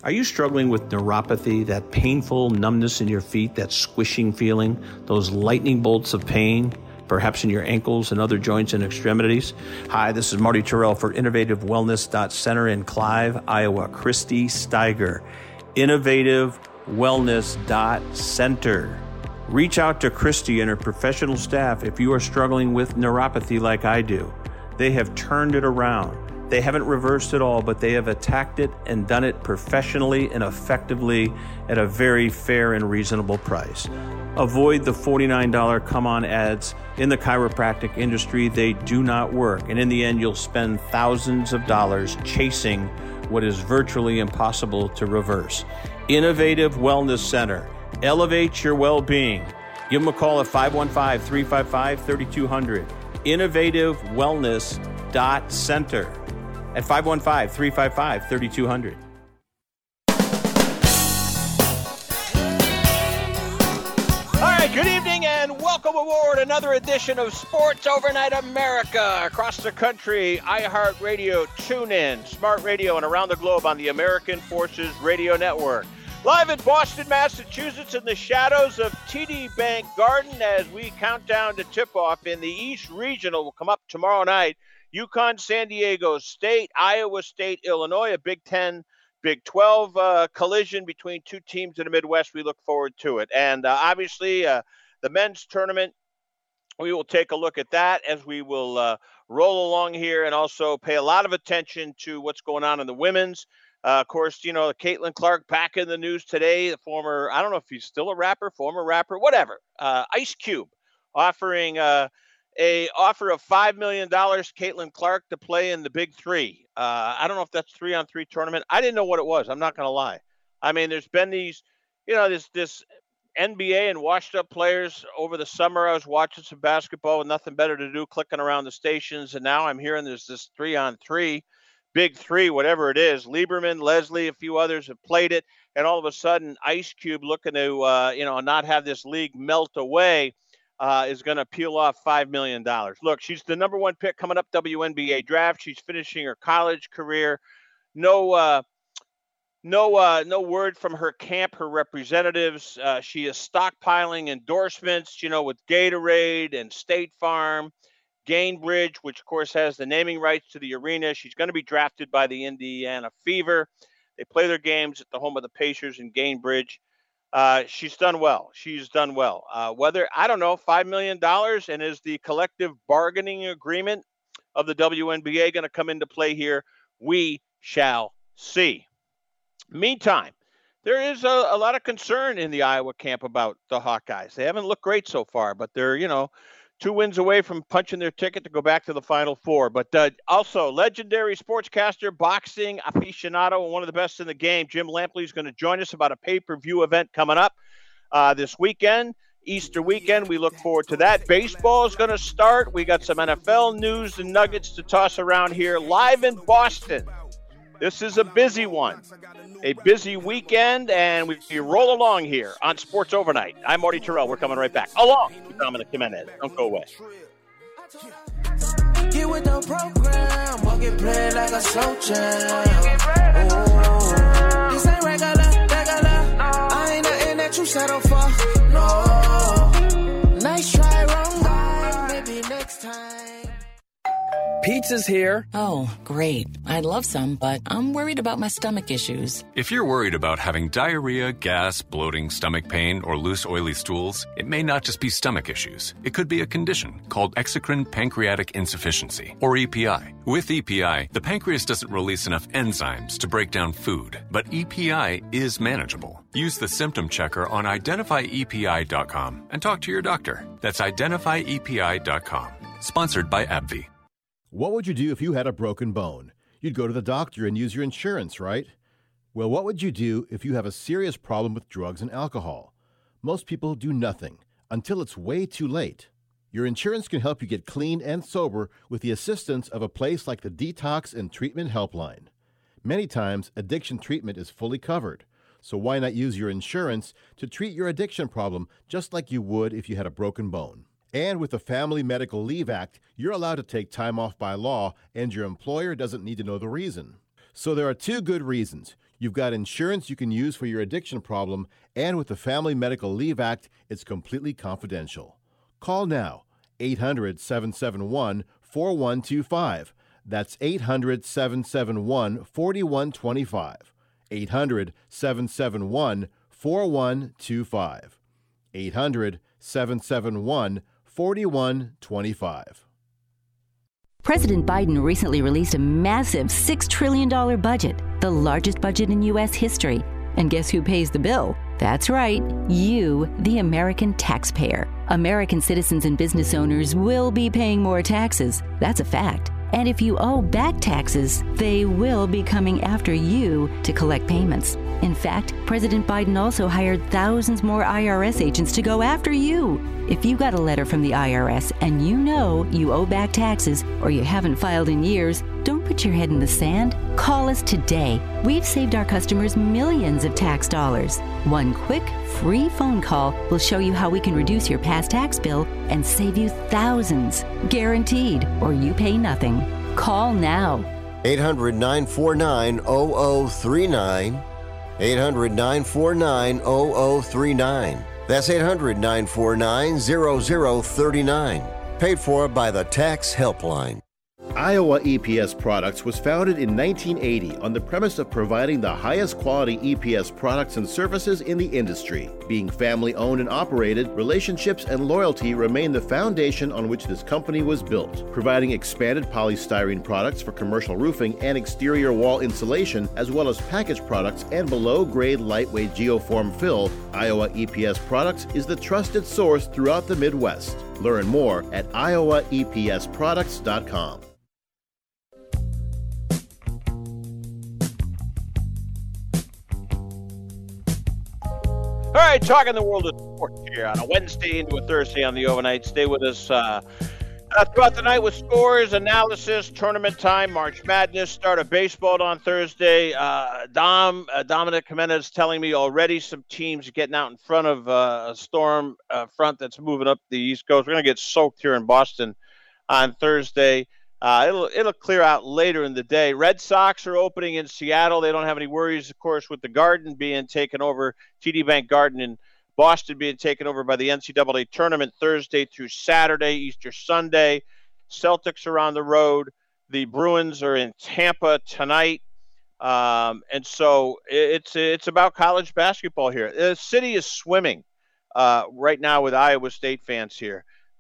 Are you struggling with neuropathy, that painful numbness in your feet, that squishing feeling, those lightning bolts of pain, perhaps in your ankles and other joints and extremities? Hi, this is Marty Terrell for InnovativeWellness.Center in Clive, Iowa. Christy Steiger, InnovativeWellness.Center. Reach out to Christy and her professional staff if you are struggling with neuropathy like I do. They have turned it around. They haven't reversed it all, but they have attacked it and done it professionally and effectively at a very fair and reasonable price. Avoid the $49 come-on ads in the chiropractic industry. They do not work. And in the end, you'll spend thousands of dollars chasing what is virtually impossible to reverse. Innovative Wellness Center. Elevate your well-being. Give them a call at 515-355-3200. InnovativeWellness.Center at 515-355-3200. All right, good evening and welcome aboard another edition of Sports Overnight America. Across the country, iHeartRadio, TuneIn, Smart Radio, and around the globe on the American Forces Radio Network. Live in Boston, Massachusetts, in the shadows of TD Bank Garden as we count down to tip-off in the East Regional. Will come up tomorrow night. UConn, San Diego State, Iowa State, Illinois, a Big Ten, Big 12 collision between two teams in the Midwest. We look forward to it. And obviously, the men's tournament, we will take a look at that as we will roll along here and also pay a lot of attention to what's going on in the women's. Of course, you know, Caitlin Clark back in the news today, the former, I don't know if he's still a rapper, former rapper, whatever. Ice Cube offering a offer of $5 million, Caitlin Clark, to play in the Big Three. I don't know if that's 3-on-3 tournament. I didn't know what it was. I'm not going to lie. I mean, there's been these, you know, this NBA and washed up players over the summer. I was watching some basketball with nothing better to do, clicking around the stations. And now I'm hearing there's this 3-on-3. Big Three, whatever it is. Lieberman, Leslie, a few others have played it, and all of a sudden, Ice Cube, looking to not have this league melt away, is going to peel off $5 million. Look, she's the number one pick coming up WNBA draft. She's finishing her college career. No word from her camp, her representatives. She is stockpiling endorsements, with Gatorade and State Farm. Gainbridge, which of course has the naming rights to the arena. She's going to be drafted by the Indiana Fever. They play their games at the home of the Pacers in Gainbridge. She's done well. Whether, I don't know, $5 million, and is the collective bargaining agreement of the WNBA going to come into play here? We shall see. Meantime, there is a lot of concern in the Iowa camp about the Hawkeyes. They haven't looked great so far, but they're, 2 wins away from punching their ticket to go back to the Final Four. But also, legendary sportscaster, boxing aficionado, and one of the best in the game, Jim Lampley, is going to join us about a pay-per-view event coming up this weekend, Easter weekend. We look forward to that. Baseball is going to start. We got some NFL news and nuggets to toss around here live in Boston. This is a busy one, a busy weekend, and we roll along here on Sports Overnight. I'm Marty Terrell. We're coming right back, along with Dominic Jimenez. Don't go away. Get with the program, walk it play like a slow jam. This ain't regular. I ain't nothing that you settle for. No, nice try, wrong guy. Maybe next time. Pizza's here. Oh, great. I'd love some, but I'm worried about my stomach issues. If you're worried about having diarrhea, gas, bloating, stomach pain, or loose, oily stools, it may not just be stomach issues. It could be a condition called exocrine pancreatic insufficiency, or EPI. With EPI, the pancreas doesn't release enough enzymes to break down food, but EPI is manageable. Use the symptom checker on identifyepi.com and talk to your doctor. That's identifyepi.com. Sponsored by AbbVie. What would you do if you had a broken bone? You'd go to the doctor and use your insurance, right? Well, what would you do if you have a serious problem with drugs and alcohol? Most people do nothing until it's way too late. Your insurance can help you get clean and sober with the assistance of a place like the Detox and Treatment Helpline. Many times, addiction treatment is fully covered, so why not use your insurance to treat your addiction problem just like you would if you had a broken bone? And with the Family Medical Leave Act, you're allowed to take time off by law, and your employer doesn't need to know the reason. So there are 2 good reasons. You've got insurance you can use for your addiction problem, and with the Family Medical Leave Act, it's completely confidential. Call now, 800-771-4125. That's 800-771-4125. 800-771-4125. 800-771-4125. President Biden recently released a massive $6 trillion budget, the largest budget in U.S. history. And guess who pays the bill? That's right, you, the American taxpayer. American citizens and business owners will be paying more taxes. That's a fact. And if you owe back taxes, they will be coming after you to collect payments. In fact, President Biden also hired thousands more IRS agents to go after you. If you got a letter from the IRS and you know you owe back taxes or you haven't filed in years, don't put your head in the sand. Call us today. We've saved our customers millions of tax dollars. One quick, free phone call will show you how we can reduce your past tax bill and save you thousands. Guaranteed, or you pay nothing. Call now. 800-949-0039. 800-949-0039. That's 800-949-0039. Paid for by the Tax Helpline. Iowa EPS Products was founded in 1980 on the premise of providing the highest quality EPS products and services in the industry. Being family-owned and operated, relationships and loyalty remain the foundation on which this company was built. Providing expanded polystyrene products for commercial roofing and exterior wall insulation, as well as packaged products and below-grade lightweight geoform fill, Iowa EPS Products is the trusted source throughout the Midwest. Learn more at iowaepsproducts.com. All right, talking the world of sports here on a Wednesday into a Thursday on the overnight. Stay with us throughout the night with scores, analysis, tournament time, March Madness, start of baseball on Thursday. Dominic Jimenez telling me already some teams getting out in front of a storm front that's moving up the East Coast. We're going to get soaked here in Boston on Thursday. It'll clear out later in the day. Red Sox are opening in Seattle. They don't have any worries, of course, with the Garden being taken over, TD Bank Garden in Boston being taken over by the NCAA tournament Thursday through Saturday, Easter Sunday. Celtics are on the road. The Bruins are in Tampa tonight. And so it's about college basketball here. The city is swimming right now with Iowa State fans here.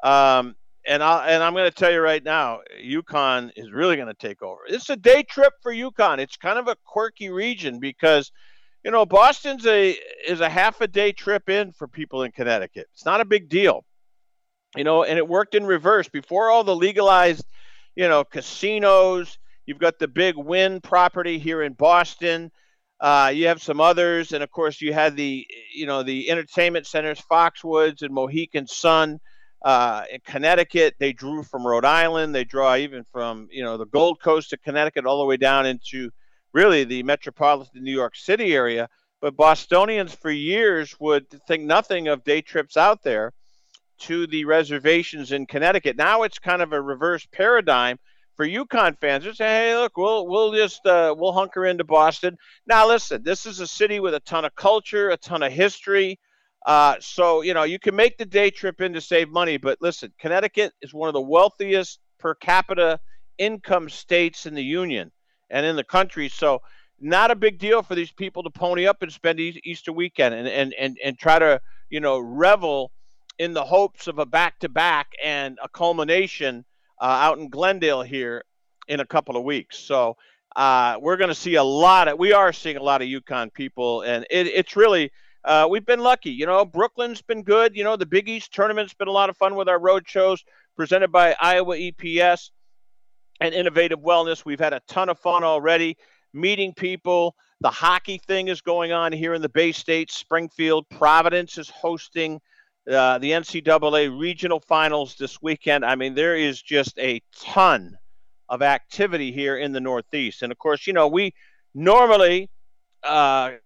And I'm going to tell you right now, UConn is really going to take over. It's a day trip for UConn. It's kind of a quirky region because, you know, Boston's is a half a day trip in for people in Connecticut. It's not a big deal, you know, and it worked in reverse. Before all the legalized, you know, casinos, you've got the big Wynn property here in Boston. You have some others. And, of course, you had the entertainment centers, Foxwoods and Mohegan Sun. In Connecticut, they drew from Rhode Island. They draw even from, you know, the Gold Coast of Connecticut all the way down into really the metropolitan New York City area. But Bostonians for years would think nothing of day trips out there to the reservations in Connecticut. Now it's kind of a reverse paradigm for UConn fans. They say, hey, look, we'll hunker into Boston. Now, listen, this is a city with a ton of culture, a ton of history. So, you know, you can make the day trip in to save money, but listen, Connecticut is one of the wealthiest per capita income states in the union and in the country. So not a big deal for these people to pony up and spend Easter weekend and try to, you know, revel in the hopes of a back-to-back and a culmination out in Glendale here in a couple of weeks. So we're going to see we are seeing a lot of UConn people, and it's really, we've been lucky. You know, Brooklyn's been good. You know, the Big East tournament's been a lot of fun with our road shows presented by Iowa EPS and Innovative Wellness. We've had a ton of fun already meeting people. The hockey thing is going on here in the Bay State. Springfield, Providence is hosting the NCAA regional finals this weekend. I mean, there is just a ton of activity here in the Northeast. And, of course, you know, we normally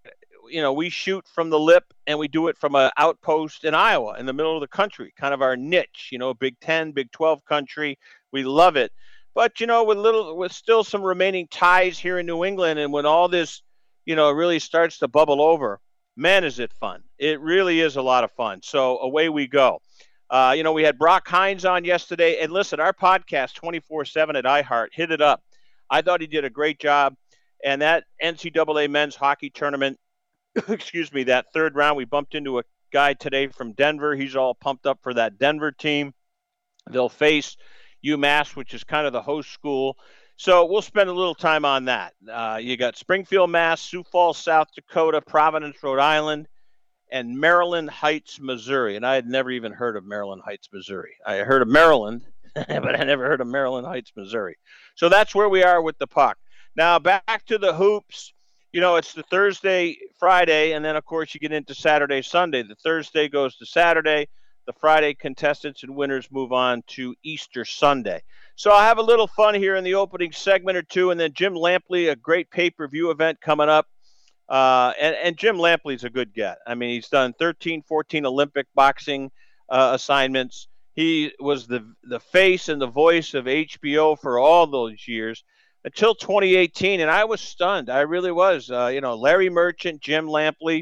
we shoot from the lip and we do it from an outpost in Iowa in the middle of the country, kind of our niche, Big 10, Big 12 country. We love it. But, with still some remaining ties here in New England, and when all this, really starts to bubble over, man, is it fun. It really is a lot of fun. So away we go. We had Brock Hines on yesterday. And listen, our podcast 24/7 at iHeart, hit it up. I thought he did a great job. And that NCAA men's hockey tournament, that third round, we bumped into a guy today from Denver. He's all pumped up for that Denver team. They'll face UMass, which is kind of the host school. So we'll spend a little time on that. You got Springfield, Mass., Sioux Falls, South Dakota, Providence, Rhode Island, and Maryland Heights, Missouri. And I had never even heard of Maryland Heights, Missouri. I heard of Maryland, but I never heard of Maryland Heights, Missouri. So that's where we are with the puck. Now back to the hoops. It's the Thursday, Friday, and then, of course, you get into Saturday, Sunday. The Thursday goes to Saturday. The Friday contestants and winners move on to Easter Sunday. So I'll have a little fun here in the opening segment or two, and then Jim Lampley, a great pay-per-view event coming up. And Jim Lampley's a good get. I mean, he's done 13, 14 Olympic boxing assignments. He was the face and the voice of HBO for all those years until 2018, and I was stunned. I really was. Larry Merchant, Jim Lampley.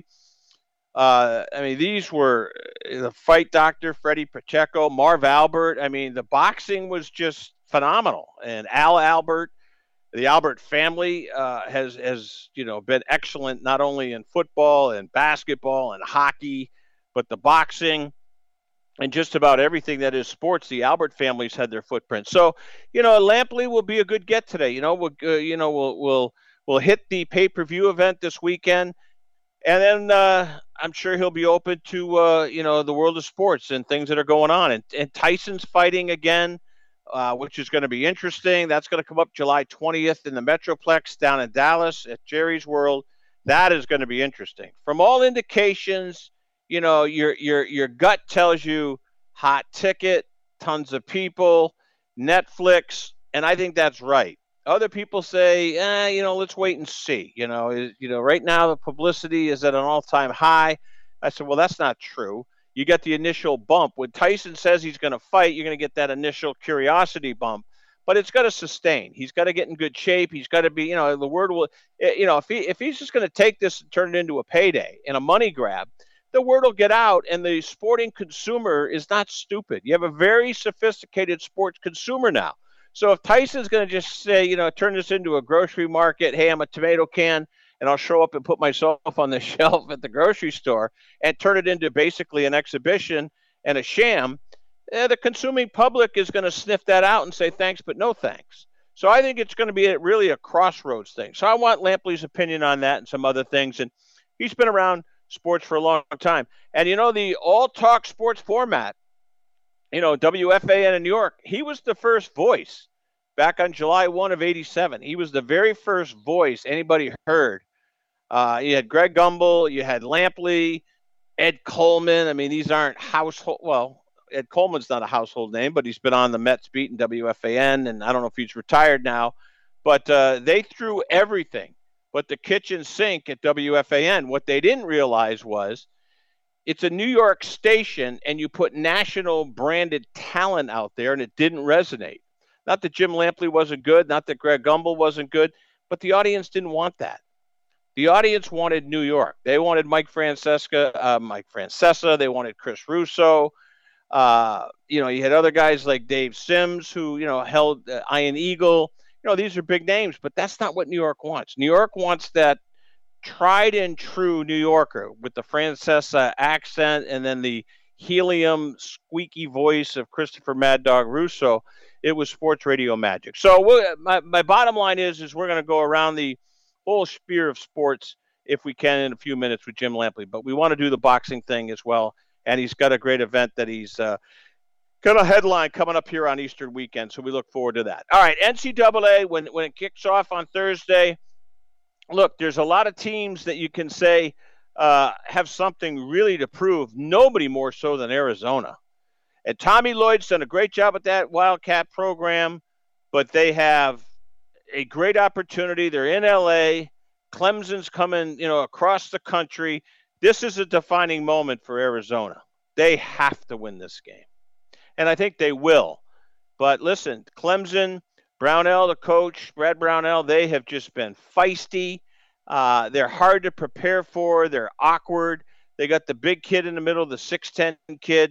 These were the Fight Doctor, Freddie Pacheco, Marv Albert. I mean, the boxing was just phenomenal. And Al Albert, the Albert family has been excellent, not only in football and basketball and hockey, but the boxing and just about everything that is sports. The Albert families had their footprint. So, Lampley will be a good get today. We'll hit the pay-per-view event this weekend. And then I'm sure he'll be open to, the world of sports and things that are going on. And Tyson's fighting again, which is going to be interesting. That's going to come up July 20th in the Metroplex down in Dallas at Jerry's World. That is going to be interesting. From all indications, your gut tells you hot ticket, tons of people, Netflix, and I think that's right. Other people say, let's wait and see. Right now the publicity is at an all-time high. I said, well, that's not true. You get the initial bump. When Tyson says he's going to fight, you're going to get that initial curiosity bump. But it's got to sustain. He's got to get in good shape. He's got to be, the word will, if he's just going to take this and turn it into a payday and a money grab, the word will get out, and the sporting consumer is not stupid. You have a very sophisticated sports consumer now. So if Tyson's going to just say, turn this into a grocery market, hey, I'm a tomato can, and I'll show up and put myself on the shelf at the grocery store and turn it into basically an exhibition and a sham, the consuming public is going to sniff that out and say thanks, but no thanks. So I think it's going to be really a crossroads thing. So I want Lampley's opinion on that and some other things. And he's been around sports for a long time. And, the all-talk sports format, WFAN in New York, he was the first voice back on July 1 of 87. He was the very first voice anybody heard. You had Greg Gumbel, you had Lampley, Ed Coleman. I mean, these aren't household. Well, Ed Coleman's not a household name, but he's been on the Mets beat in WFAN, and I don't know if he's retired now. But they threw everything but the kitchen sink at WFAN. What they didn't realize was it's a New York station, and you put national branded talent out there, and it didn't resonate. Not that Jim Lampley wasn't good, not that Greg Gumbel wasn't good, but the audience didn't want that. The audience wanted New York. They wanted Mike Francesa. They wanted Chris Russo. You had other guys like Dave Sims who, held Iron Eagle. These are big names, but that's not what New York wants. New York wants that tried and true New Yorker with the Francesa accent and then the helium squeaky voice of Christopher Mad Dog Russo. It was sports radio magic. So my bottom line is we're going to go around the whole sphere of sports if we can in a few minutes with Jim Lampley, but we want to do the boxing thing as well. And he's got a great event that he's got a headline coming up here on Easter weekend, so we look forward to that. All right, NCAA, when it kicks off on Thursday, look, there's a lot of teams that you can say have something really to prove, nobody more so than Arizona. And Tommy Lloyd's done a great job with that Wildcat program, but they have a great opportunity. They're in L.A. Clemson's coming, across the country. This is a defining moment for Arizona. They have to win this game. And I think they will. But listen, Clemson, Brownell, the coach, Brad Brownell, they have just been feisty. They're hard to prepare for. They're awkward. They got the big kid in the middle, the 6'10" kid,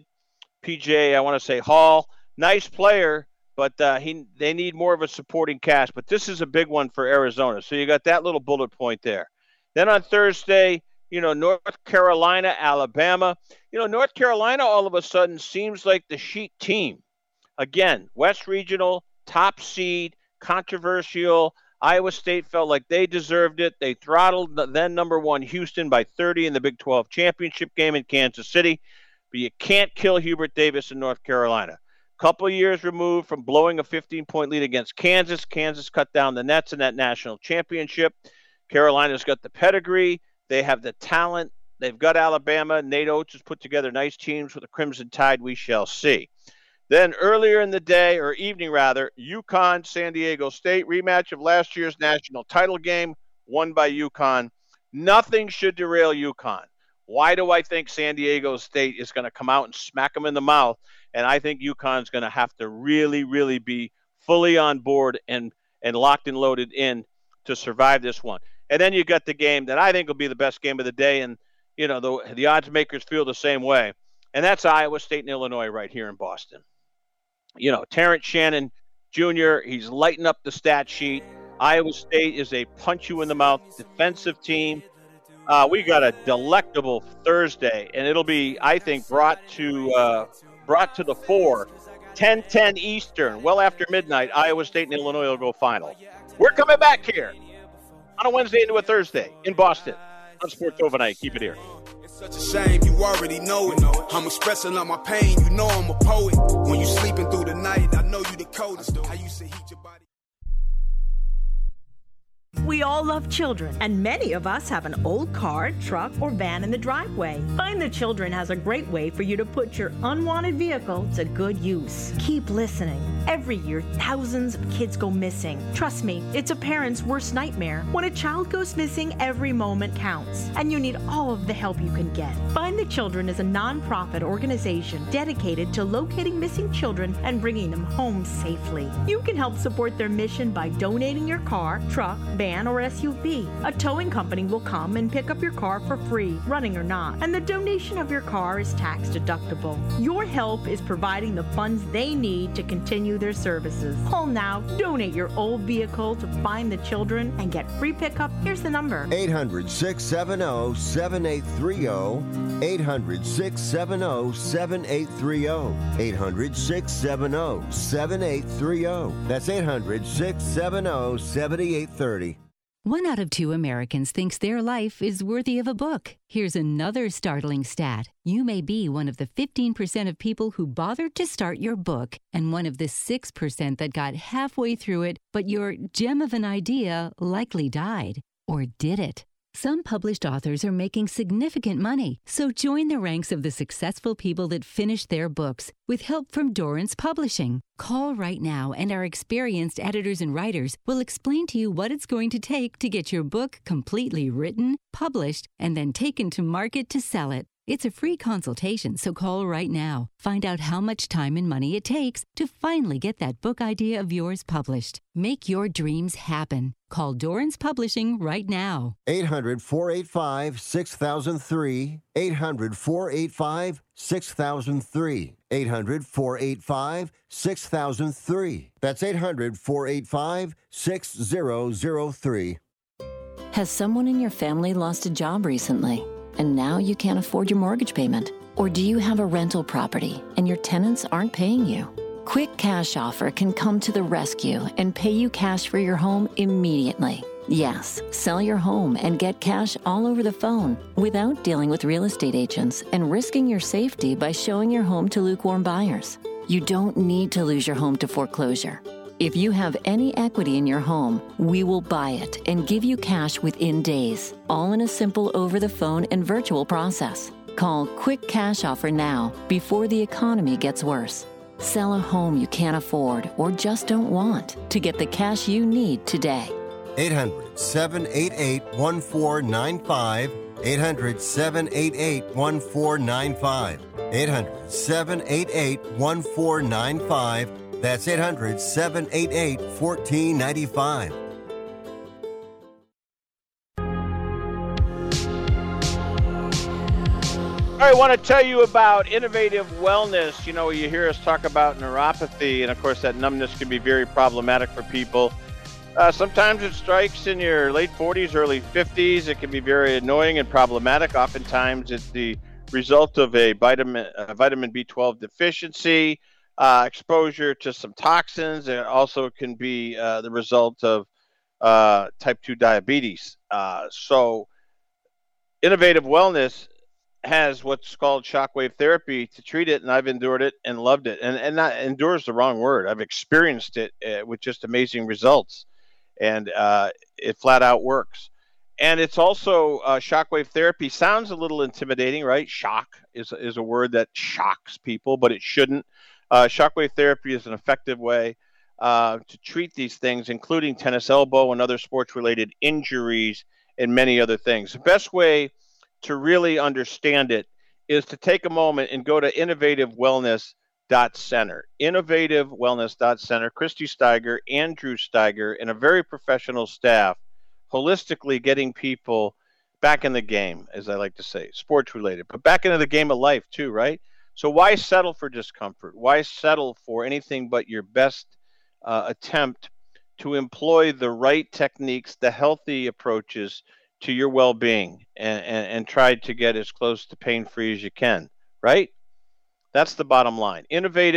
PJ, I want to say Hall. Nice player, but they need more of a supporting cast. But this is a big one for Arizona. So you got that little bullet point there. Then on Thursday, North Carolina, Alabama. North Carolina all of a sudden seems like the Sheet team. Again, West Regional, top seed, controversial. Iowa State felt like they deserved it. They throttled the then number 1 Houston by 30 in the Big 12 championship game in Kansas City. But you can't kill Hubert Davis in North Carolina. Couple years removed from blowing a 15-point lead against Kansas. Kansas cut down the nets in that national championship. Carolina's got the pedigree. They have the talent. They've got Alabama. Nate Oates has put together nice teams with the Crimson Tide. We shall see. Then earlier in the day, or evening rather, UConn, San Diego State, rematch of last year's national title game, won by UConn. Nothing should derail UConn. Why do I think San Diego State is going to come out and smack them in the mouth? And I think UConn's going to have to really, really be fully on board and locked and loaded in to survive this one. And then you got the game that I think will be the best game of the day, and the odds makers feel the same way. And that's Iowa State and Illinois right here in Boston. Terrence Shannon Jr., he's lighting up the stat sheet. Iowa State is a punch-you-in-the-mouth defensive team. We got a delectable Thursday, and it'll be, I think, brought to the fore. 10:10 Eastern, well after midnight, Iowa State and Illinois will go final. We're coming back here on a Wednesday into a Thursday in Boston on Sports Overnight. Keep it here. Such a shame, you already know it. I'm expressing all my pain, you know I'm a poet. When you sleeping through the night, I know you the coldest. I used to heat your body. We all love children, and many of us have an old car, truck, or van in the driveway. Find the Children has a great way for you to put your unwanted vehicle to good use. Keep listening. Every year, thousands of kids go missing. Trust me, it's a parent's worst nightmare. When a child goes missing, every moment counts, and you need all of the help you can get. Find the Children is a nonprofit organization dedicated to locating missing children and bringing them home safely. You can help support their mission by donating your car, truck, van, or SUV. A towing company will come and pick up your car for free, running or not, and the donation of your car is tax deductible. Your help is providing the funds they need to continue their services. Call now, donate your old vehicle to Find the Children, and get free pickup. Here's the number: 800-670-7830. 800-670-7830. 800-670-7830. That's 800-670-7830. 1 out of 2 Americans thinks their life is worthy of a book. Here's another startling stat. You may be one of the 15% of people who bothered to start your book, and one of the 6% that got halfway through it, but your gem of an idea likely died. Or did it? Some published authors are making significant money, so join the ranks of the successful people that finished their books with help from Dorrance Publishing. Call right now, and our experienced editors and writers will explain to you what it's going to take to get your book completely written, published, and then taken to market to sell it. It's a free consultation, so call right now. Find out how much time and money it takes to finally get that book idea of yours published. Make your dreams happen. Call Dorrance Publishing right now. 800-485-6003. 800-485-6003. 800-485-6003. That's 800-485-6003. Has someone in your family lost a job recently, and now you can't afford your mortgage payment? Or do you have a rental property and your tenants aren't paying you? Quick Cash Offer can come to the rescue and pay you cash for your home immediately. Yes, sell your home and get cash all over the phone without dealing with real estate agents and risking your safety by showing your home to lukewarm buyers. You don't need to lose your home to foreclosure. If you have any equity in your home, we will buy it and give you cash within days, all in a simple over-the-phone and virtual process. Call Quick Cash Offer now before the economy gets worse. Sell a home you can't afford or just don't want to get the cash you need today. 800-788-1495. 800-788-1495. 800-788-1495. That's 800-788-1495. I want to tell you about Innovative Wellness. You know, you hear us talk about neuropathy, and of course that numbness can be very problematic for people. Sometimes it strikes in your late 40s, early 50s. It can be very annoying and problematic. Oftentimes it's the result of a vitamin B12 deficiency, exposure to some toxins. It also can be the result of type 2 diabetes. So Innovative Wellness has what's called shockwave therapy to treat it, and I've endured it and loved it. And not endure is the wrong word. I've experienced it with just amazing results, and it flat out works. And it's also shockwave therapy. Sounds a little intimidating, right? Shock is a word that shocks people, but it shouldn't. Shockwave therapy is an effective way to treat these things, including tennis elbow and other sports-related injuries and many other things. The best way to really understand it is to take a moment and go to innovativewellness.center. Innovativewellness.center. Christy Steiger, Andrew Steiger, and a very professional staff, holistically getting people back in the game, as I like to say, sports related, but back into the game of life too, right? So why settle for discomfort? Why settle for anything but your best attempt to employ the right techniques, the healthy approaches to your well-being, and try to get as close to pain-free as you can, right? That's the bottom line.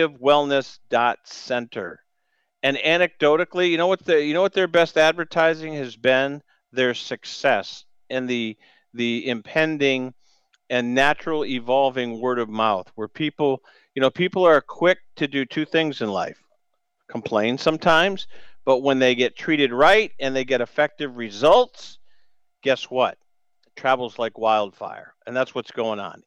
Innovativewellness.center. And anecdotally, you know what their best advertising has been? Their success and the impending and natural evolving word of mouth, where people are quick to do two things in life: complain sometimes, but when they get treated right and they get effective results, guess what? It travels like wildfire. And that's what's going on.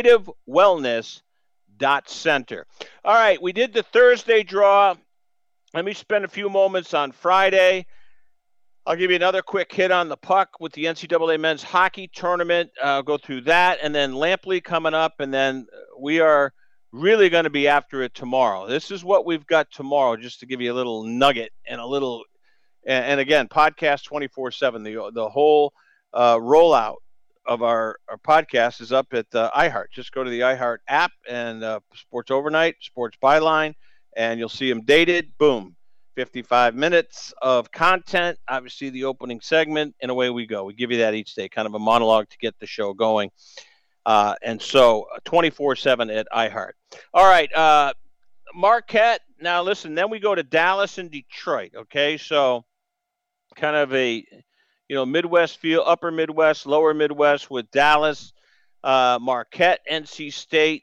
Innovativewellness.center. All right, we did the Thursday draw. Let me spend a few moments on Friday. I'll give you another quick hit on the puck with the NCAA men's hockey tournament. I'll go through that, and then Lampley coming up, and then we are really going to be after it tomorrow. This is what we've got tomorrow, just to give you a little nugget and a little. And again, podcast 24/7. The whole rollout of our podcast is up at iHeart. Just go to the iHeart app and Sports Overnight, Sports Byline, and you'll see them dated. Boom, 55 minutes of content. Obviously, the opening segment, and away we go. We give you that each day, kind of a monologue to get the show going. And so 24/7 at iHeart. All right, Marquette. Now, listen, then we go to Dallas and Detroit, okay? So kind of a, Midwest feel, upper Midwest, lower Midwest with Dallas, Marquette, NC State.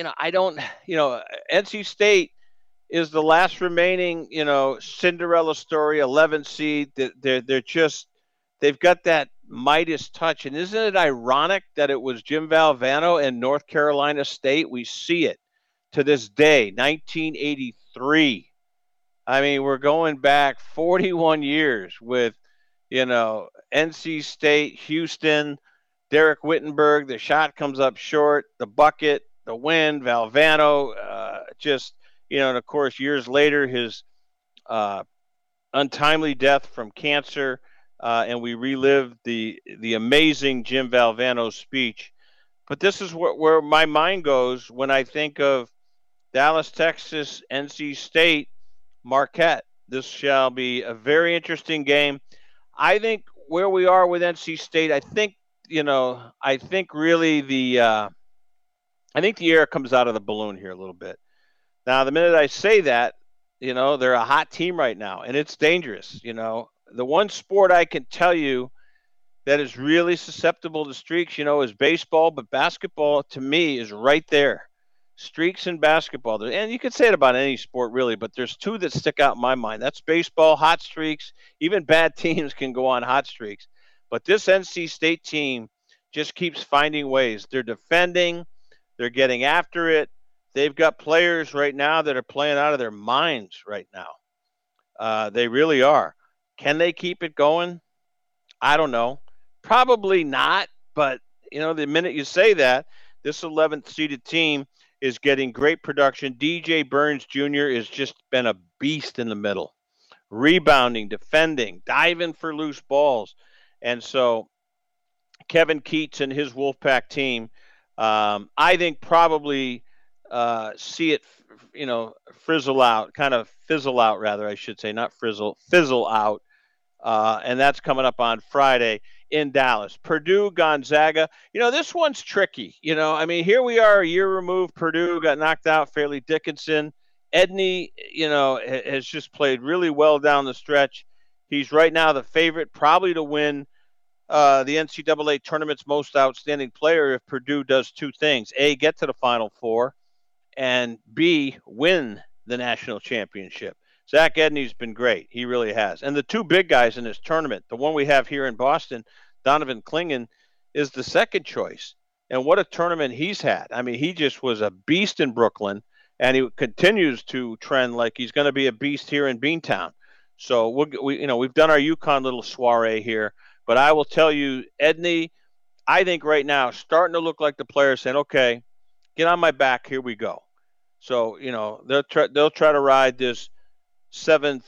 NC State is the last remaining, Cinderella story, 11 seed. They've got that Midas touch. And isn't it ironic that it was Jim Valvano and North Carolina State? We see it to this day, 1983. I mean, we're going back 41 years with, NC State, Houston, Derek Wittenberg. The shot comes up short, the bucket, the win, Valvano, and of course, years later, his untimely death from cancer, and we relived the amazing Jim Valvano speech. But this is where my mind goes when I think of Dallas, Texas, NC State, Marquette. This shall be a very interesting game. I think where we are with NC State, I think really the air comes out of the balloon here a little bit. Now, the minute I say that, they're a hot team right now, and it's dangerous. The one sport I can tell you that is really susceptible to streaks, is baseball, but basketball to me is right there. Streaks in basketball. And you could say it about any sport, really, but there's two that stick out in my mind. That's baseball, hot streaks. Even bad teams can go on hot streaks. But this NC State team just keeps finding ways. They're defending. They're getting after it. They've got players right now that are playing out of their minds right now. They really are. Can they keep it going? I don't know. Probably not, but, the minute you say that, this 11th seeded team is getting great production. DJ Burns Jr. has just been a beast in the middle, rebounding, defending, diving for loose balls. And so Kevin Keats and his Wolfpack team, I think probably see it, fizzle out, I should say, not frizzle, fizzle out. And that's coming up on Friday in Dallas. Purdue, Gonzaga. This one's tricky. Here we are a year removed. Purdue got knocked out. Fairleigh Dickinson. Edney, has just played really well down the stretch. He's right now the favorite probably to win the NCAA tournament's most outstanding player if Purdue does two things. A, get to the Final Four, and B, win the national championship. Zach Edney's been great. He really has. And the two big guys in this tournament, the one we have here in Boston, Donovan Clingan, is the second choice. And what a tournament he's had. He just was a beast in Brooklyn, and he continues to trend like he's going to be a beast here in Beantown. So we've done our UConn little soiree here. But I will tell you, Edney, I think right now, starting to look like the player saying, okay, get on my back, here we go. So, they'll try to ride this 7'2",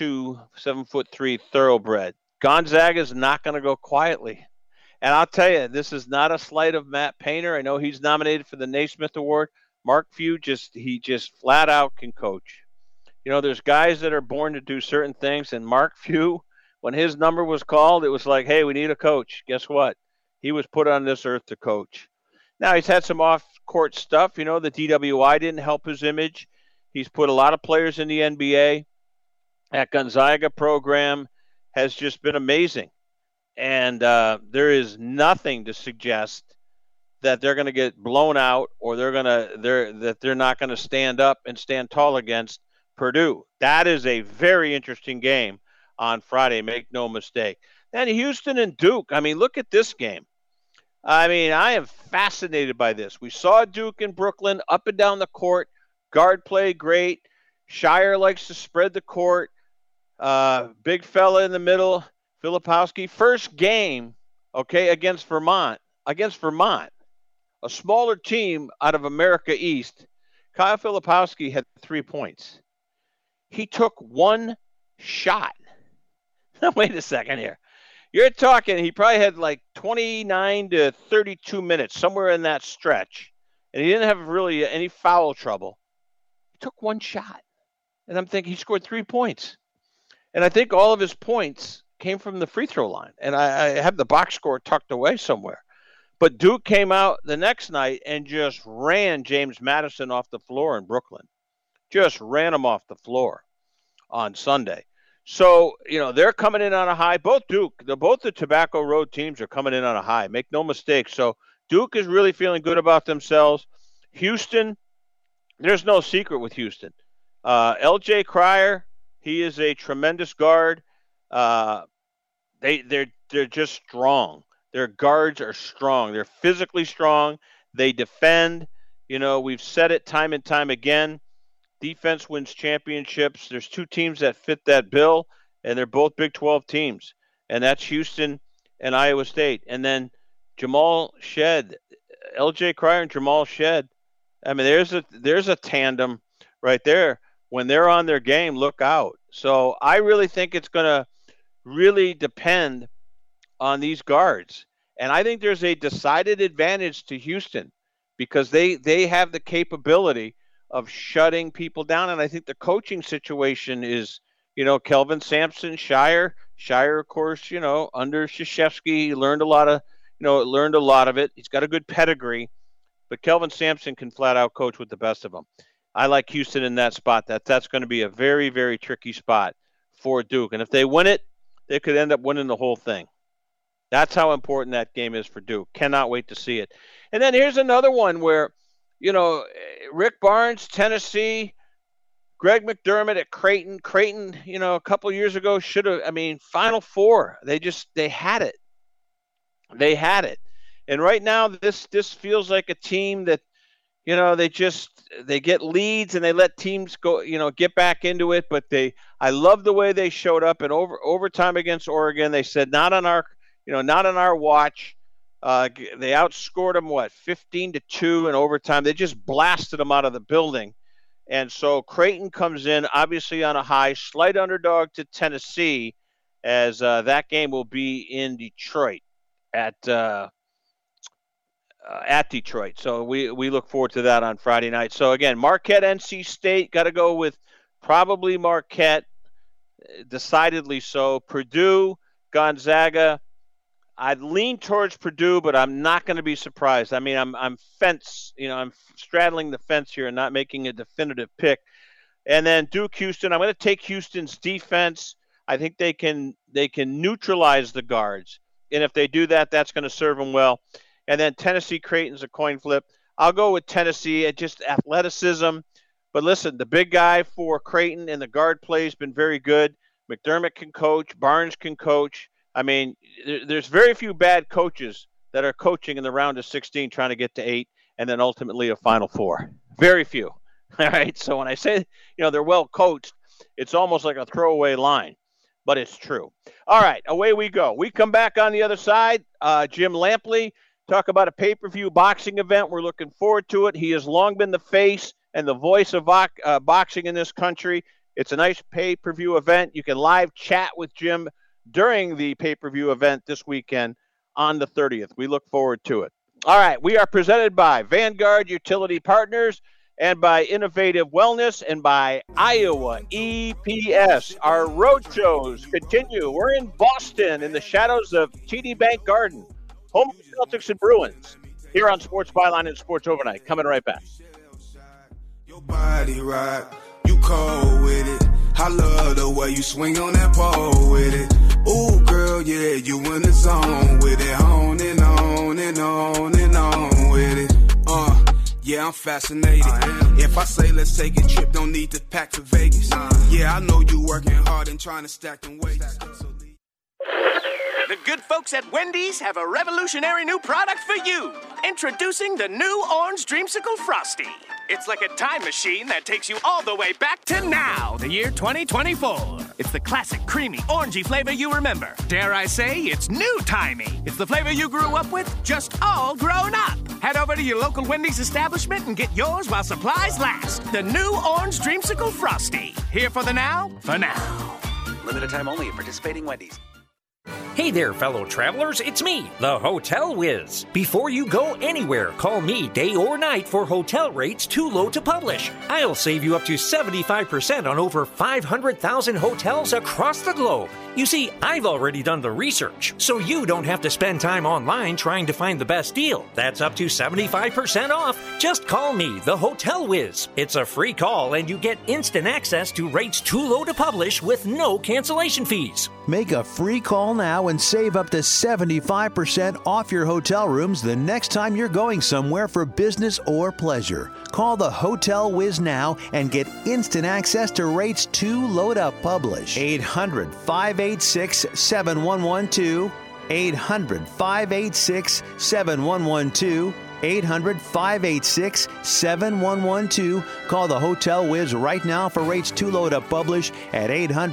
7'3" thoroughbred. Gonzaga's not going to go quietly. And I'll tell you, this is not a slight of Matt Painter. I know he's nominated for the Naismith Award. Mark Few just flat out can coach. There's guys that are born to do certain things, and Mark Few, when his number was called, it was like, hey, we need a coach. Guess what? He was put on this earth to coach. Now, he's had some off-court stuff. The DWI didn't help his image. He's put a lot of players in the NBA. That Gonzaga program has just been amazing. And there is nothing to suggest that they're going to get blown out or that they're not going to stand up and stand tall against Purdue. That is a very interesting game on Friday, make no mistake. Then Houston and Duke. Look at this game. I am fascinated by this. We saw Duke in Brooklyn, up and down the court. Guard play, great. Shire likes to spread the court. Big fella in the middle, Filipowski. First game, against Vermont. A smaller team out of America East. Kyle Filipowski had 3 points. He took one shot. Wait a second here. You're talking, he probably had like 29 to 32 minutes, somewhere in that stretch. And he didn't have really any foul trouble. He took one shot. And I'm thinking he scored 3 points. And I think all of his points came from the free throw line. And I have the box score tucked away somewhere. But Duke came out the next night and just ran James Madison off the floor in Brooklyn. Just ran him off the floor on Sunday. So, they're coming in on a high. Both the Tobacco Road teams are coming in on a high. Make no mistake. So Duke is really feeling good about themselves. Houston, there's no secret with Houston. L.J. Cryer, he is a tremendous guard. They're just strong. Their guards are strong. They're physically strong. They defend. We've said it time and time again. Defense wins championships. There's two teams that fit that bill, and they're both Big 12 teams, and that's Houston and Iowa State. And then Jamal Shead, L.J. Cryer and Jamal Shead. There's a tandem right there. When they're on their game, look out. So I really think it's going to really depend on these guards. And I think there's a decided advantage to Houston because they have the capability of shutting people down. And I think the coaching situation is, Kelvin Sampson, Shire, of course, under Krzyzewski, he learned a lot of it. He's got a good pedigree, but Kelvin Sampson can flat out coach with the best of them. I like Houston in that spot. That's going to be a very, very tricky spot for Duke. And if they win it, they could end up winning the whole thing. That's how important that game is for Duke. Cannot wait to see it. And then here's another one where, Rick Barnes, Tennessee, Greg McDermott at Creighton. Creighton, a couple years ago should have, Final Four. They had it. They had it. And right now, this feels like a team that, they get leads and they let teams go, get back into it. But I love the way they showed up in overtime against Oregon. They said not on our watch. They outscored them 15-2 in overtime. They just blasted them out of the building. And so Creighton comes in obviously on a high, slight underdog to Tennessee, as that game will be in Detroit at Detroit. So we look forward to that on Friday night. So again, Marquette, NC State, got to go with probably Marquette, decidedly so. Purdue, Gonzaga, I'd lean towards Purdue, but I'm not going to be surprised. I mean, I'm straddling the fence here and not making a definitive pick. And then Duke, Houston, I'm going to take Houston's defense. I think they can neutralize the guards. And if they do that, that's going to serve them well. And then Tennessee, Creighton's a coin flip. I'll go with Tennessee at just athleticism. But listen, the big guy for Creighton in the guard play has been very good. McDermott can coach. Barnes can coach. I mean, there's very few bad coaches that are coaching in the round of 16 trying to get to 8 and then ultimately a Final Four. Very few. All right. So when I say, they're well coached, it's almost like a throwaway line, but it's true. All right. Away we go. We come back on the other side. Jim Lampley, talk about a pay-per-view boxing event. We're looking forward to it. He has long been the face and the voice of boxing in this country. It's a nice pay-per-view event. You can live chat with Jim during the pay-per-view event this weekend on the 30th. We look forward to it. All right, we are presented by Vanguard Utility Partners and by Innovative Wellness and by Iowa EPS. Our road shows continue. We're in Boston in the shadows of TD Bank Garden, home of Celtics and Bruins, here on Sports Byline and Sports Overnight. Coming right back. Your body right, you cold with it. I love the way you swing on that pole with it. Ooh, girl, yeah, you in the zone with it. On and on and on and on with it. Yeah, I'm fascinated. If I say let's take a trip, don't need to pack for Vegas. Yeah, I know you working hard and trying to stack them weights. The good folks at Wendy's have a revolutionary new product for you. Introducing the new Orange Dreamsicle Frosty. It's like a time machine that takes you all the way back to now, the year 2024. It's the classic, creamy, orangey flavor you remember. Dare I say, it's new-timey. It's the flavor you grew up with, just all grown up. Head over to your local Wendy's establishment and get yours while supplies last. The new Orange Dreamsicle Frosty. Here for the now, for now. Limited time only at participating Wendy's. Hey there, fellow travelers, it's me, the Hotel Whiz. Before you go anywhere, call me day or night for hotel rates too low to publish. I'll save you up to 75% on over 500,000 hotels across the globe. You see, I've already done the research, so you don't have to spend time online trying to find the best deal. That's up to 75% off. Just call me, the Hotel Whiz. It's a free call, and you get instant access to rates too low to publish with no cancellation fees. Make a free call now and save up to 75% off your hotel rooms the next time you're going somewhere for business or pleasure. Call the Hotel Whiz now and get instant access to rates too low to publish. 800-586-7112. 800-586-7112. 800-586-7112. Call the Hotel Whiz right now for rates too low to publish at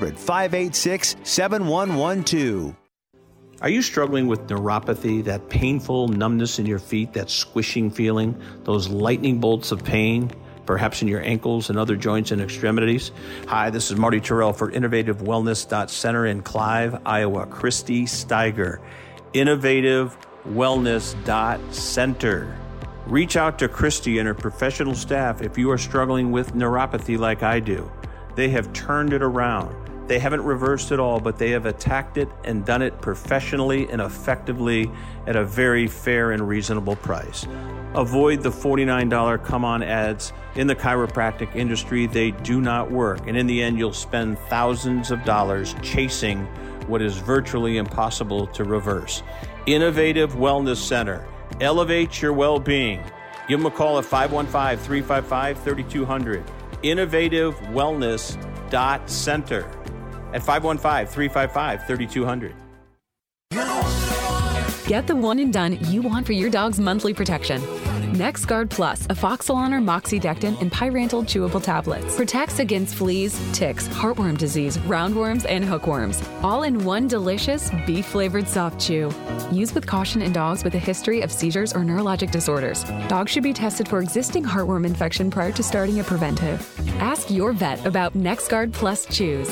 800-586-7112. Are you struggling with neuropathy, that painful numbness in your feet, that squishing feeling, those lightning bolts of pain, perhaps in your ankles and other joints and extremities? Hi, this is Marty Terrell for Innovative Wellness Center in Clive, Iowa. Christy Steiger, Innovative Wellness Center. Reach out to Christy and her professional staff if you are struggling with neuropathy like I do. They have turned it around. They haven't reversed it all, but they have attacked it and done it professionally and effectively at a very fair and reasonable price. Avoid the $49 come-on ads. In the chiropractic industry, they do not work. And in the end, you'll spend thousands of dollars chasing what is virtually impossible to reverse. Innovative Wellness Center. Elevate your well-being. Give them a call at 515-355-3200. Innovative Wellness Center at 515-355-3200. Get the one and done you want for your dog's monthly protection. NexGard Plus, Afoxalon or Moxidectin, and Pyrantel chewable tablets. Protects against fleas, ticks, heartworm disease, roundworms, and hookworms. All in one delicious, beef-flavored soft chew. Use with caution in dogs with a history of seizures or neurologic disorders. Dogs should be tested for existing heartworm infection prior to starting a preventive. Ask your vet about NexGard Plus Chews.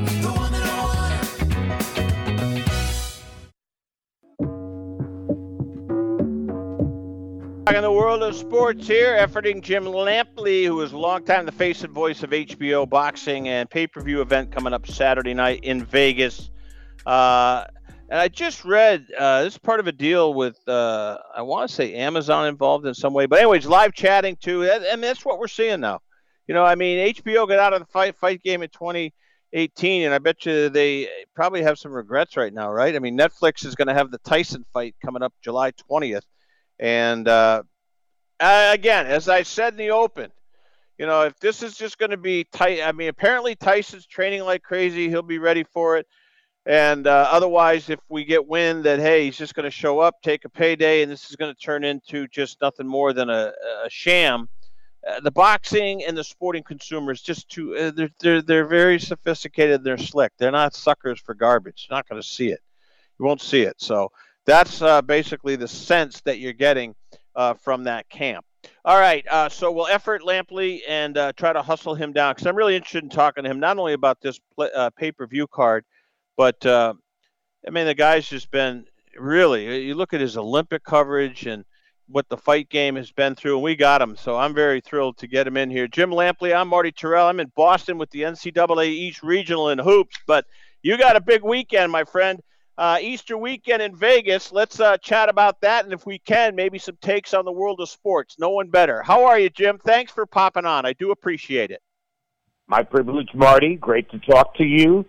In the world of sports here, efforting Jim Lampley, who is a longtime the face and voice of HBO boxing and pay-per-view event coming up Saturday night in Vegas. And I just read this is part of a deal with, I want to say Amazon involved in some way. But anyways, live chatting too. And that's what we're seeing now. You know, I mean, HBO got out of the fight game in 2018, and I bet you they probably have some regrets right now, right? I mean, Netflix is going to have the Tyson fight coming up July 20th. And again, as I said in the open, you know, if this is just going to be tight, I mean, apparently Tyson's training like crazy. He'll be ready for it. And otherwise, if we get wind that, hey, he's just going to show up, take a payday, and this is going to turn into just nothing more than a sham, the boxing and the sporting consumer is just too they're very sophisticated. They're slick. They're not suckers for garbage. You're not going to see it. You won't see it. So that's basically the sense that you're getting from that camp. All right, so we'll effort Lampley and try to hustle him down because I'm really interested in talking to him not only about this pay-per-view card, but, I mean, the guy's just been really – you look at his Olympic coverage and what the fight game has been through, and we got him. So I'm very thrilled to get him in here. Jim Lampley, I'm Marty Terrell. I'm in Boston with the NCAA East Regional in hoops, but you got a big weekend, my friend. Easter weekend in Vegas. Let's chat about that, and if we can, maybe some takes on the world of sports. No one better. How are you, Jim? Thanks for popping on. I do appreciate it. My privilege, Marty. Great to talk to you.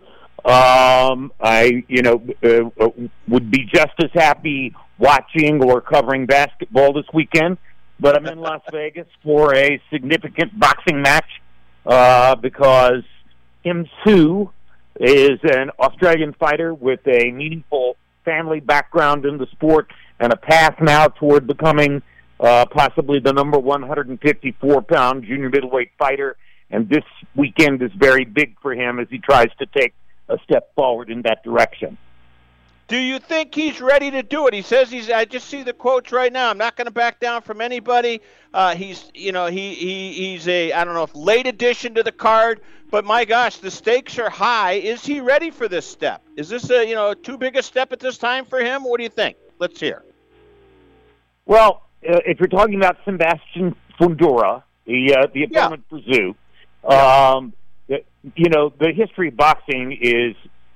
I would be just as happy watching or covering basketball this weekend, but I'm in Las Vegas for a significant boxing match because Kim Soo is an Australian fighter with a meaningful family background in the sport and a path now toward becoming possibly the number 154-pound junior middleweight fighter. And this weekend is very big for him as he tries to take a step forward in that direction. Do you think he's ready to do it? He says I just see the quotes right now. I'm not going to back down from anybody. He's a, I don't know if late addition to the card, but my gosh, the stakes are high. Is he ready for this step? Is this too big a step at this time for him? What do you think? Let's hear. Well, if you're talking about Sebastian Fundora, the opponent for Zoo, the history of boxing is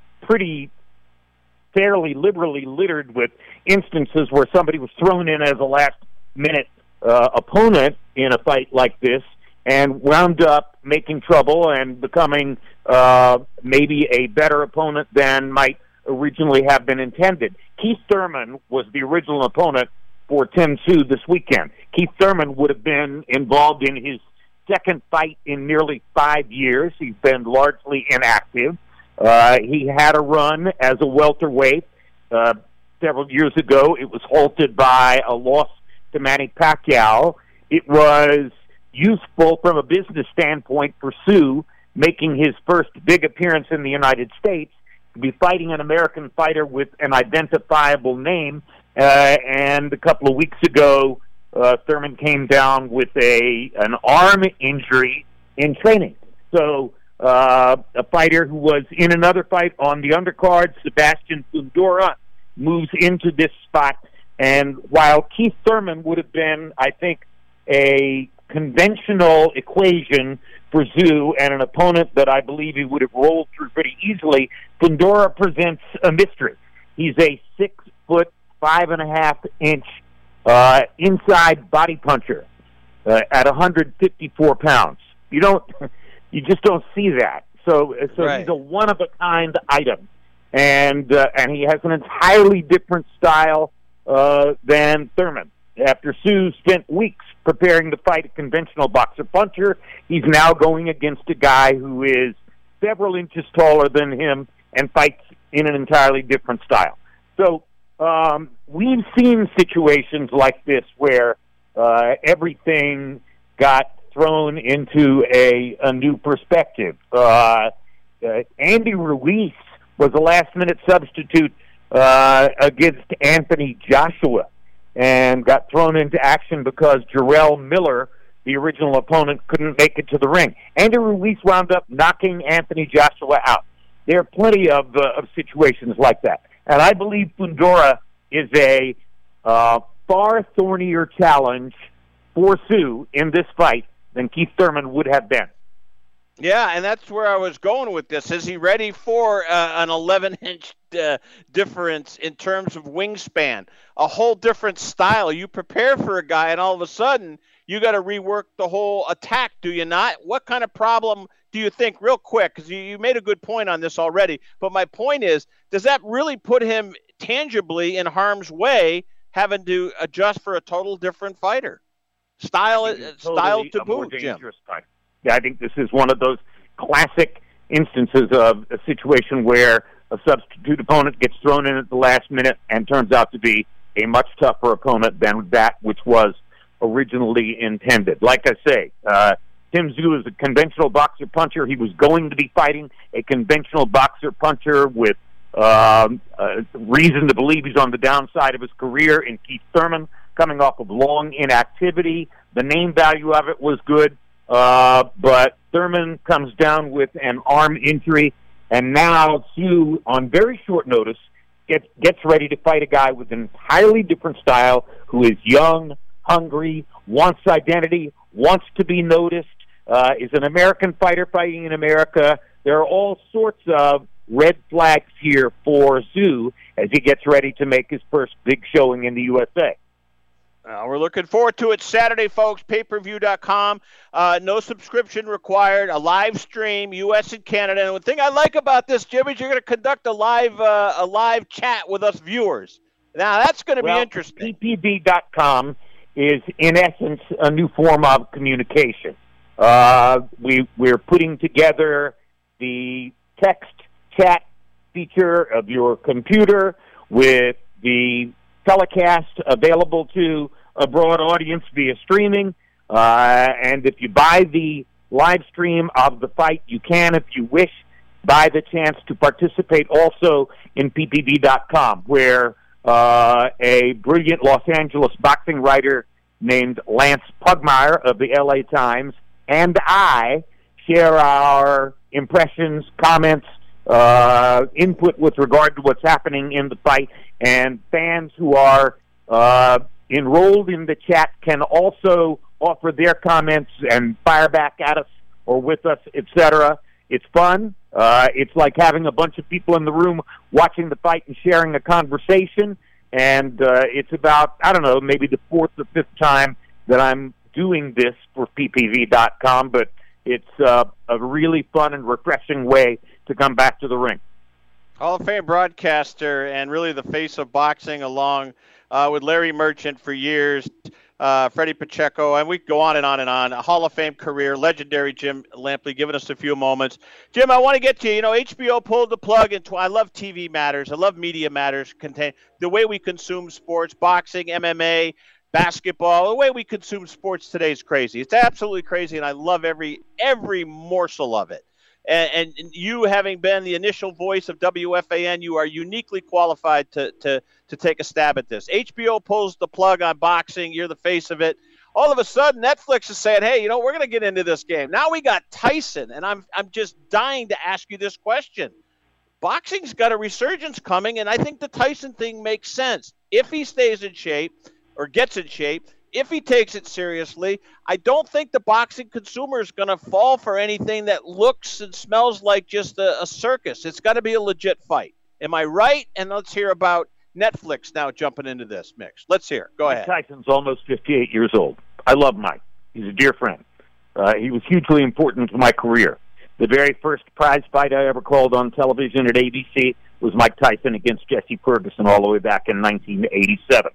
fairly liberally littered with instances where somebody was thrown in as a last-minute opponent in a fight like this and wound up making trouble and becoming maybe a better opponent than might originally have been intended. Keith Thurman was the original opponent for Tim Soo this weekend. Keith Thurman would have been involved in his second fight in nearly 5 years. He's been largely inactive. He had a run as a welterweight several years ago. It was halted by a loss to Manny Pacquiao. It was useful from a business standpoint for Sue, making his first big appearance in the United States, to be fighting an American fighter with an identifiable name. And a couple of weeks ago, Thurman came down with an arm injury in training. So a fighter who was in another fight on the undercard, Sebastian Fundora, moves into this spot. And while Keith Thurman would have been, I think, a conventional equation for Zoo and an opponent that I believe he would have rolled through pretty easily, Fundora presents a mystery. He's a 6-foot, 5.5-inch inside body puncher at 154 pounds. You just don't see that. So right. He's a one-of-a-kind item, and he has an entirely different style than Thurman. After Sue spent weeks preparing to fight a conventional boxer-puncher, he's now going against a guy who is several inches taller than him and fights in an entirely different style. So we've seen situations like this where everything got thrown into a new perspective. Andy Ruiz was a last-minute substitute against Anthony Joshua and got thrown into action because Jarrell Miller, the original opponent, couldn't make it to the ring. Andy Ruiz wound up knocking Anthony Joshua out. There are plenty of situations like that. And I believe Fundora is a far thornier challenge for Tszyu in this fight than Keith Thurman would have been. Yeah, and that's where I was going with this. Is he ready for an 11-inch difference in terms of wingspan? A whole different style. You prepare for a guy, and all of a sudden, you got to rework the whole attack, do you not? What kind of problem do you think, real quick, because you made a good point on this already, but my point is, does that really put him tangibly in harm's way, having to adjust for a total different fighter? Style to boot, Jim. Fight. Yeah, I think this is one of those classic instances of a situation where a substitute opponent gets thrown in at the last minute and turns out to be a much tougher opponent than that which was originally intended. Like I say, Tim Tszyu is a conventional boxer-puncher. He was going to be fighting a conventional boxer-puncher with reason to believe he's on the downside of his career in Keith Thurman, coming off of long inactivity. The name value of it was good, but Thurman comes down with an arm injury, and now Tszyu, on very short notice, gets ready to fight a guy with an entirely different style, who is young, hungry, wants identity, wants to be noticed, is an American fighter fighting in America. There are all sorts of red flags here for Tszyu as he gets ready to make his first big showing in the USA. We're looking forward to it Saturday, folks. Payperview.com. No subscription required. A live stream, U.S. and Canada. And the thing I like about this, Jim, is you're going to conduct a live chat with us viewers. Now, that's going to be interesting. PPV.com is, in essence, a new form of communication. We're putting together the text chat feature of your computer with the telecast available to a broad audience via streaming. And if you buy the live stream of the fight, you can, if you wish, buy the chance to participate also in PPV.com, where a brilliant Los Angeles boxing writer named Lance Pugmire of the LA Times and I share our impressions, comments, input with regard to what's happening in the fight, and fans who are enrolled in the chat can also offer their comments and fire back at us or with us, etc. It's fun. It's like having a bunch of people in the room watching the fight and sharing a conversation, and it's about, I don't know, maybe the fourth or fifth time that I'm doing this for PPV.com, but it's a really fun and refreshing way to come back to the ring. Hall of Fame broadcaster and really the face of boxing, along with Larry Merchant for years, Freddie Pacheco, and we go on and on and on. A Hall of Fame career, legendary Jim Lampley, giving us a few moments. Jim, I want to get to you. You know, HBO pulled the plug, and I love TV matters. I love media matters. The way we consume sports, boxing, MMA, basketball, the way we consume sports today is crazy. It's absolutely crazy, and I love every morsel of it. And you, having been the initial voice of WFAN, you are uniquely qualified to take a stab at this. HBO pulls the plug on boxing. You're the face of it. All of a sudden, Netflix is saying, hey, you know, we're going to get into this game. Now we got Tyson, and I'm just dying to ask you this question. Boxing's got a resurgence coming, and I think the Tyson thing makes sense. If he stays in shape or gets in shape, if he takes it seriously, I don't think the boxing consumer is going to fall for anything that looks and smells like just a circus. It's got to be a legit fight. Am I right? And let's hear about Netflix now jumping into this mix. Let's hear. Go ahead. Mike Tyson's almost 58 years old. I love Mike. He's a dear friend. He was hugely important to my career. The very first prize fight I ever called on television at ABC was Mike Tyson against Jesse Ferguson all the way back in 1987.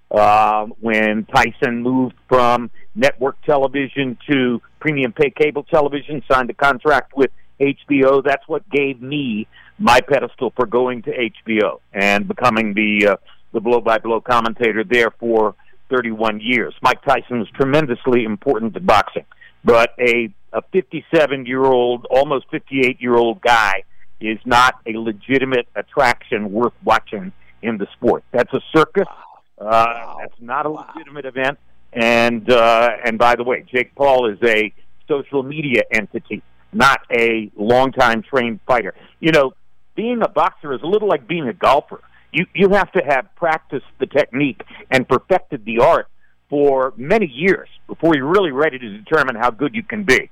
When Tyson moved from network television to premium pay cable television, signed a contract with HBO, that's what gave me my pedestal for going to HBO and becoming the blow-by-blow commentator there for 31 years. Mike Tyson was tremendously important to boxing, but a 57-year-old, almost 58-year-old guy is not a legitimate attraction worth watching in the sport. That's a circus. That's not a legitimate event. And by the way, Jake Paul is a social media entity, not a longtime trained fighter. You know, being a boxer is a little like being a golfer. You have to have practiced the technique and perfected the art for many years before you're really ready to determine how good you can be.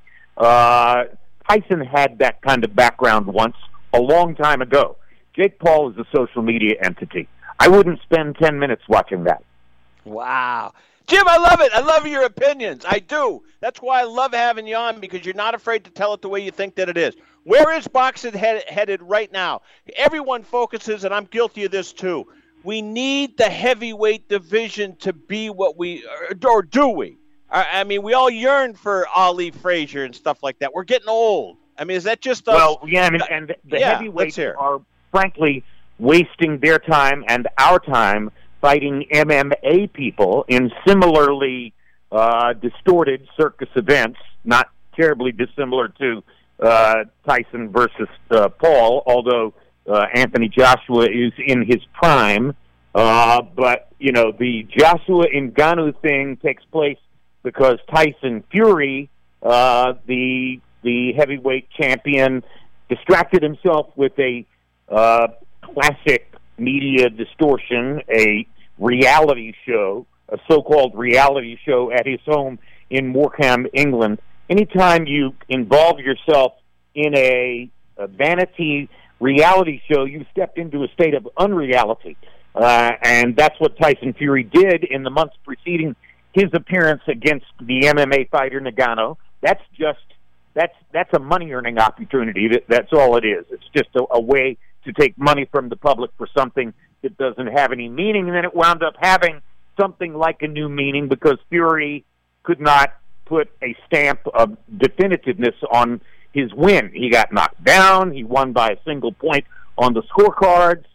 Tyson had that kind of background once, a long time ago. Jake Paul is a social media entity. I wouldn't spend 10 minutes watching that. Wow. Jim, I love it. I love your opinions. I do. That's why I love having you on, because you're not afraid to tell it the way you think that it is. Where is boxing headed right now? Everyone focuses, and I'm guilty of this too. We need the heavyweight division to be what we – or do we? I mean, we all yearn for Ali, Frazier, and stuff like that. We're getting old. I mean, is that just us? Well, yeah, and the heavyweights are, frankly, wasting their time and our time fighting MMA people in similarly distorted circus events, not terribly dissimilar to Tyson versus Paul, although Anthony Joshua is in his prime. But, you know, the Joshua Ngannou thing takes place because Tyson Fury, the heavyweight champion, distracted himself with a classic media distortion, a reality show, a so-called reality show at his home in Morecambe, England. Anytime you involve yourself in a vanity reality show, you step into a state of unreality. And that's what Tyson Fury did in the months preceding his appearance against the MMA fighter Ngannou. That's a money-earning opportunity. That's all it is. It's just a way to take money from the public for something that doesn't have any meaning, and then it wound up having something like a new meaning because Fury could not put a stamp of definitiveness on his win. He got knocked down. He won by a single point on the scorecards.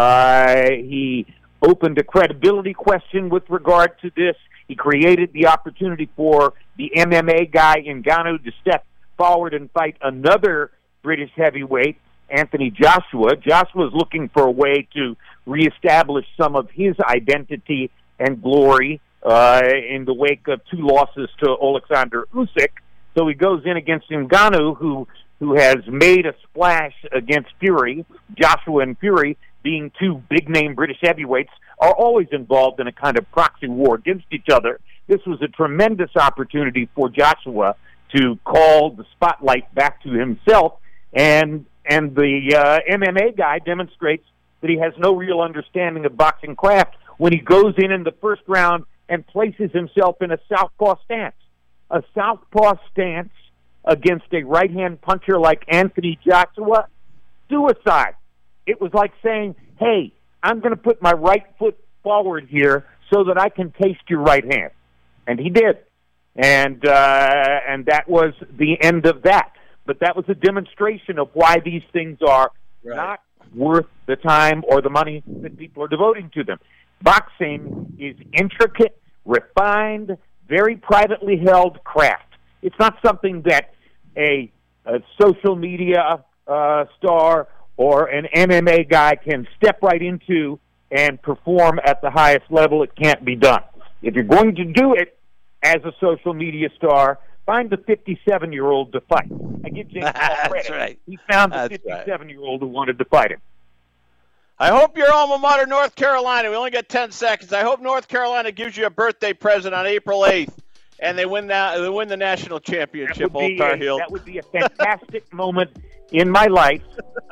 He opened a credibility question with regard to this. He created the opportunity for the MMA guy Ngannou to step forward and fight another British heavyweight, Anthony Joshua. Joshua's looking for a way to reestablish some of his identity and glory in the wake of two losses to Alexander Usyk. So he goes in against Ngannou, who has made a splash against Fury. Joshua and Fury, being two big-name British heavyweights, are always involved in a kind of proxy war against each other. This was a tremendous opportunity for Joshua to call the spotlight back to himself, and the MMA guy demonstrates that he has no real understanding of boxing craft when he goes in the first round and places himself in a southpaw stance. A southpaw stance against a right-hand puncher like Anthony Joshua, suicide. It was like saying, hey, I'm going to put my right foot forward here so that I can taste your right hand. And he did. And that was the end of that. But that was a demonstration of why these things are not worth the time or the money that people are devoting to them. Boxing is intricate, refined, very privately held craft. It's not something that a social media star or an MMA guy can step right into and perform at the highest level. It can't be done. If you're going to do it as a social media star, find the 57-year-old to fight. I give James Paul credit. That's right. He found the 57-year-old who wanted to fight him. I hope your alma mater, North Carolina, we only got 10 seconds. I hope North Carolina gives you a birthday present on April 8th, and they win the national championship, Old Tar Heels. That would be a fantastic moment in my life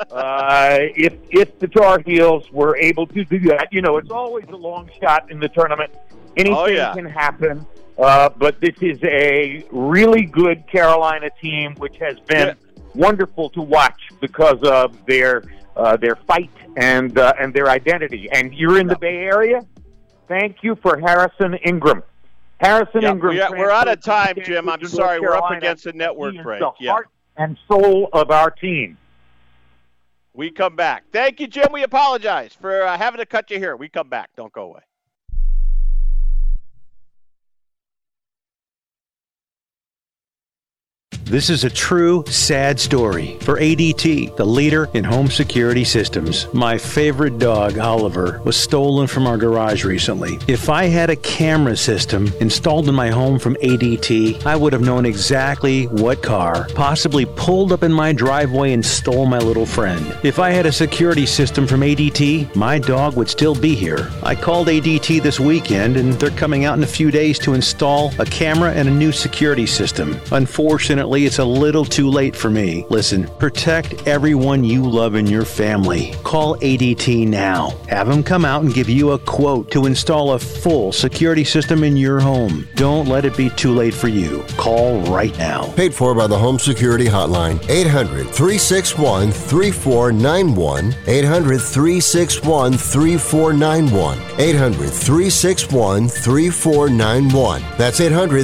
if the Tar Heels were able to do that. You know, it's always a long shot in the tournament. Anything can happen. But this is a really good Carolina team, which has been wonderful to watch because of their fight and their identity. And you're in the Bay Area. Thank you for Harrison Ingram. Ingram. We're out of time, Jim. I'm sorry. We're up against a network break. The heart and soul of our team. We come back. Thank you, Jim. We apologize for having to cut you here. We come back. Don't go away. This is a true sad story for ADT, the leader in home security systems. My favorite dog, Oliver, was stolen from our garage recently. If I had a camera system installed in my home from ADT, I would have known exactly what car possibly pulled up in my driveway and stole my little friend. If I had a security system from ADT, my dog would still be here. I called ADT this weekend and they're coming out in a few days to install a camera and a new security system. Unfortunately, it's a little too late for me. Listen, protect everyone you love in your family. Call ADT now. Have them come out and give you a quote to install a full security system in your home. Don't let it be too late for you. Call right now. Paid for by the Home Security Hotline. 800-361-3491. 800-361-3491. 800-361-3491. That's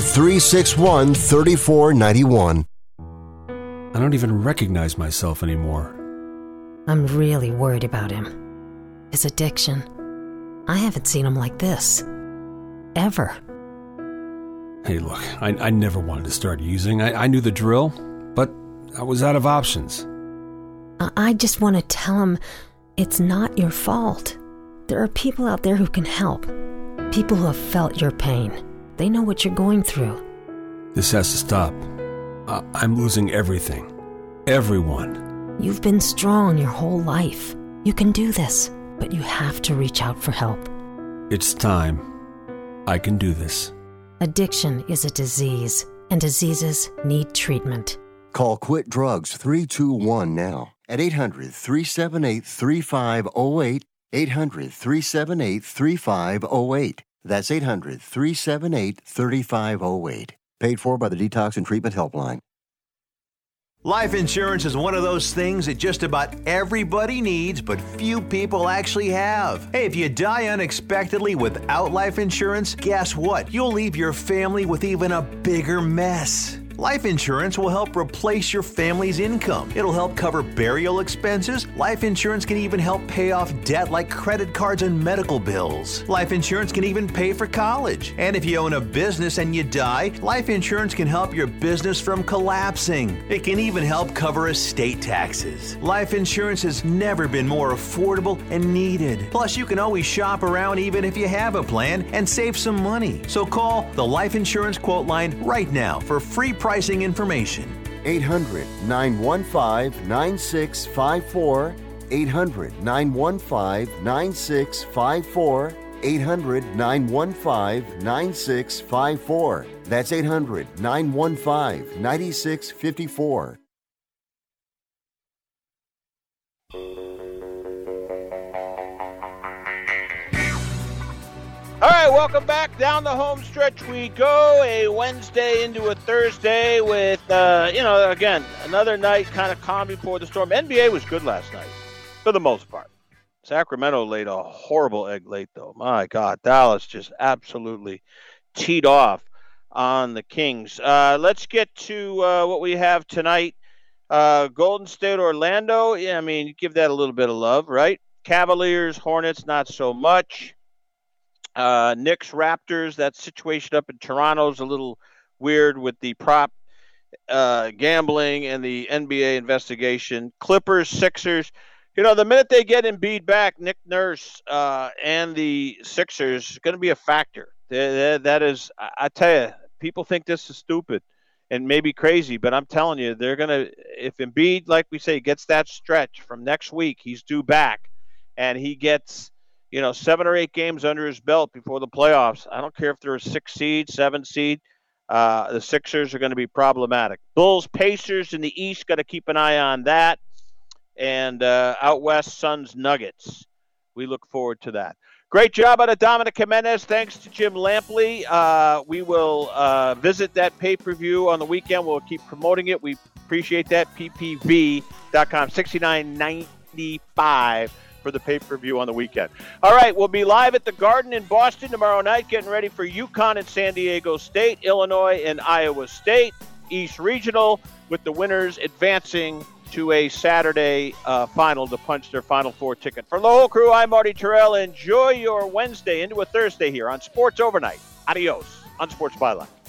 800-361-3491. I don't even recognize myself anymore. I'm really worried about him. His addiction. I haven't seen him like this. Ever. Hey, look, I never wanted to start using. I knew the drill, but I was out of options. I just want to tell him it's not your fault. There are people out there who can help. People who have felt your pain. They know what you're going through. This has to stop. I'm losing everything. Everyone. You've been strong your whole life. You can do this, but you have to reach out for help. It's time. I can do this. Addiction is a disease, and diseases need treatment. Call Quit Drugs 321 now at 800-378-3508. 800-378-3508. That's 800-378-3508. Paid for by the Detox and Treatment Helpline. Life insurance is one of those things that just about everybody needs, but few people actually have. Hey, if you die unexpectedly without life insurance, guess what? You'll leave your family with even a bigger mess. Life insurance will help replace your family's income. It'll help cover burial expenses. Life insurance can even help pay off debt like credit cards and medical bills. Life insurance can even pay for college. And if you own a business and you die, life insurance can help your business from collapsing. It can even help cover estate taxes. Life insurance has never been more affordable and needed. Plus, you can always shop around even if you have a plan and save some money. So call the Life Insurance Quote Line right now for free pricing information. 800-915-9654. 800-915-9654. 800-915-9654. That's 800-915-9654. All right, welcome back. Down the home stretch we go. A Wednesday into a Thursday with, again, another night kind of calm before the storm. NBA was good last night, for the most part. Sacramento laid a horrible egg late, though. My God, Dallas just absolutely teed off on the Kings. Let's get to what we have tonight. Golden State, Orlando. Yeah, I mean, give that a little bit of love, right? Cavaliers, Hornets, not so much. Knicks, Raptors, that situation up in Toronto is a little weird with the prop gambling and the NBA investigation. Clippers, Sixers. You know, the minute they get Embiid back, Nick Nurse and the Sixers is going to be a factor. That is, I tell you, people think this is stupid and maybe crazy, but I'm telling you, they're going to, if Embiid, like we say, gets that stretch from next week, he's due back, and he gets 7 or 8 games under his belt before the playoffs. I don't care if they're a 6 seed, 7 seed. The Sixers are going to be problematic. Bulls, Pacers in the East, got to keep an eye on that. And out West, Suns, Nuggets. We look forward to that. Great job out of Dominic Jimenez. Thanks to Jim Lampley. We will visit that pay-per-view on the weekend. We'll keep promoting it. We appreciate that. ppv.com, $69.95. for the pay-per-view on the weekend. All right, we'll be live at the Garden in Boston tomorrow night, getting ready for UConn and San Diego State, Illinois and Iowa State, East Regional, with the winners advancing to a Saturday final to punch their Final Four ticket. From the whole crew, I'm Marty Terrell. Enjoy your Wednesday into a Thursday here on Sports Overnight. Adios on Sports Byline.